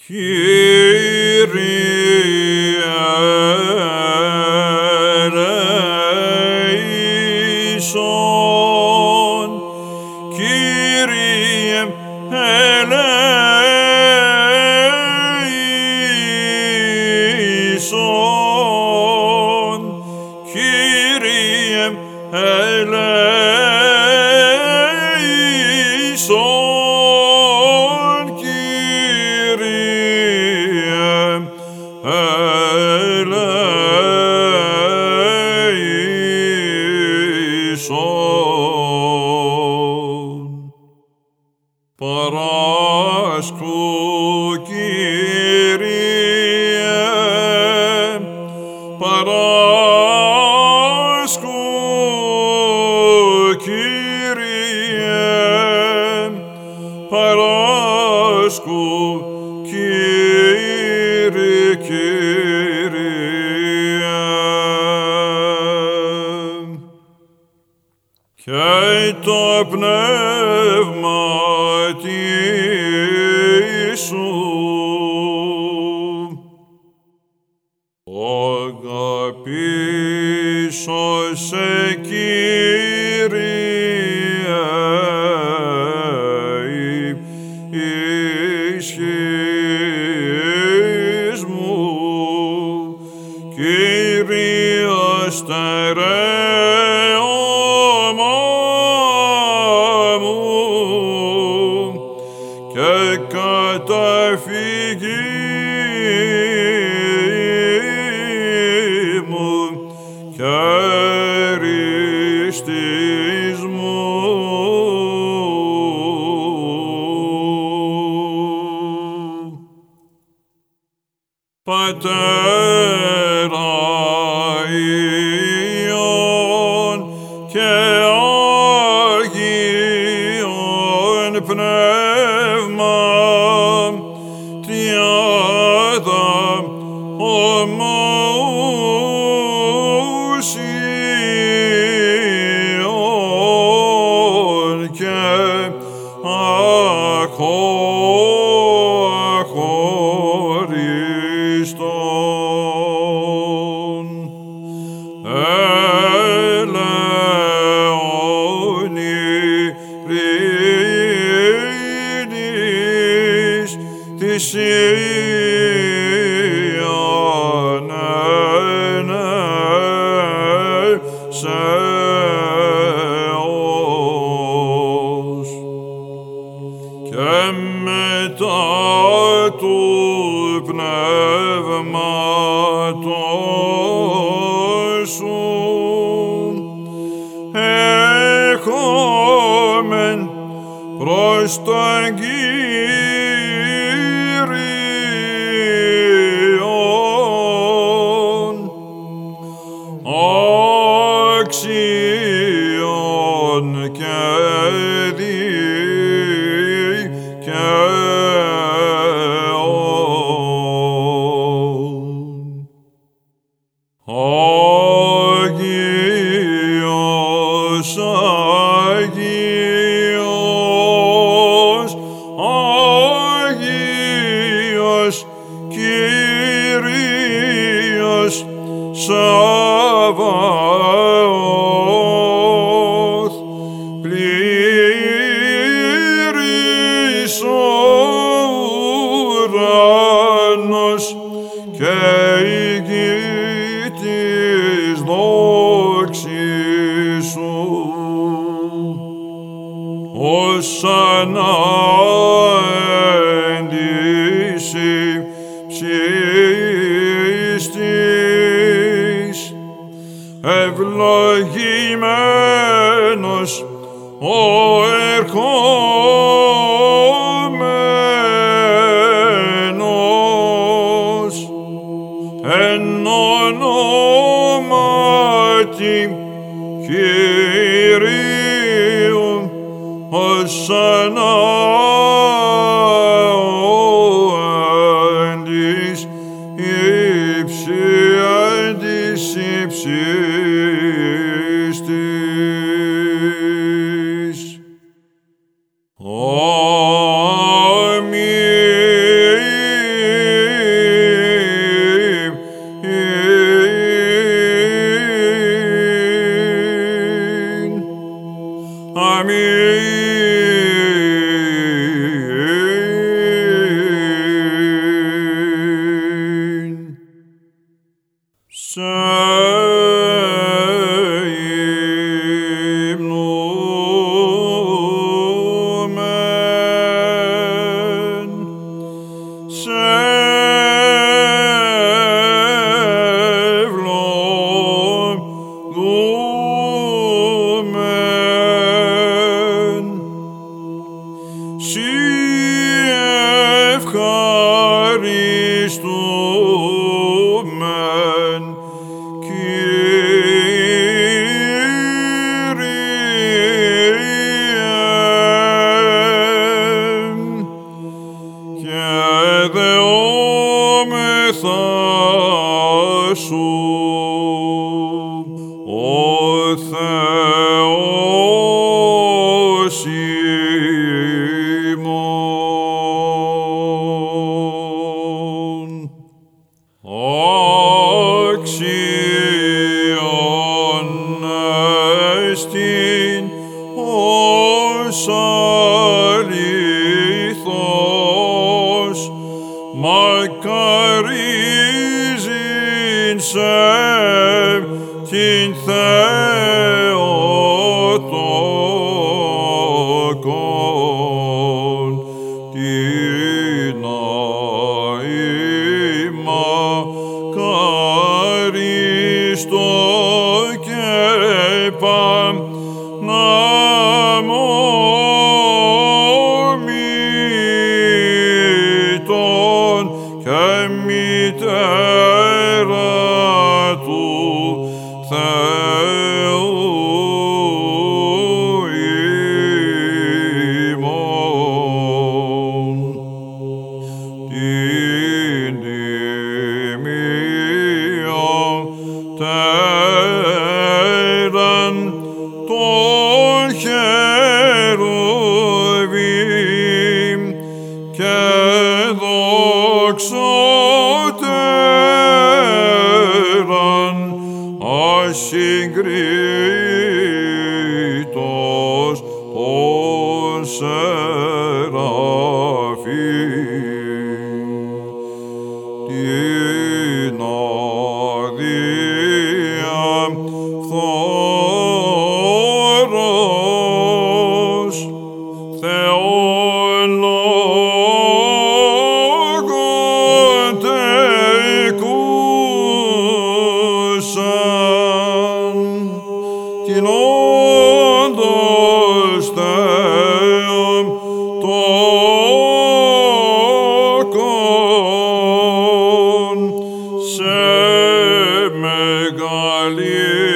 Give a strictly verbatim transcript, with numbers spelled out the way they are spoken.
eleison, Kyrie eleison, Kyrie eleison, eleison. Παράσκου, Κύριε, παράσκου, Κύριε, παράσκου, Κύριε, Κύριε. Και το πνεύμα σου αγαπήσω σε, Κύριε, ισχύς μου, Κύριε στερέωμα μου και καταφυγή μου και ρίστης μου. Πατέρα Υιόν και Άγιον Πνεύμα, τριάδα ομοουσιών και αχωριστών. Ελεόνι ρήνης θυσίαν ενέσεως και μετά του πνεύματος σου έχομεν προς τον Κύριον άξιον και δικαίων. Άγιος, Άγιος, Άγιος, Κύριος Σαββαώθ, πλήρης ο ουράνος και η γη της δόξης σου. Ωσανά εν της υψίστης της, ευλογημένος ο ερχόμενος εν ονόματι Κυρίου. Ωσανά εν της ύψη, εν της ύψης της. Αμήν. ευλογούμεν. Συ ευχαριστούμεν, και δεόμεθα σου, ο Θεός ημών. Άξιον εστιν ως αληθώς μακαρίζειν σε την Θεοτόκον την αημακαριστό και παναμόμητον και μητέρα του Θεού ημών. Την τιμία τέραν των χερουβίμ και δοξωτέραν ασυγκρίτως των σεραφείμ. Την αδεία φθόρος Θεόν λόγον τεκούσαν, την όντως Θεόν τόκον σε μεγαλύτερη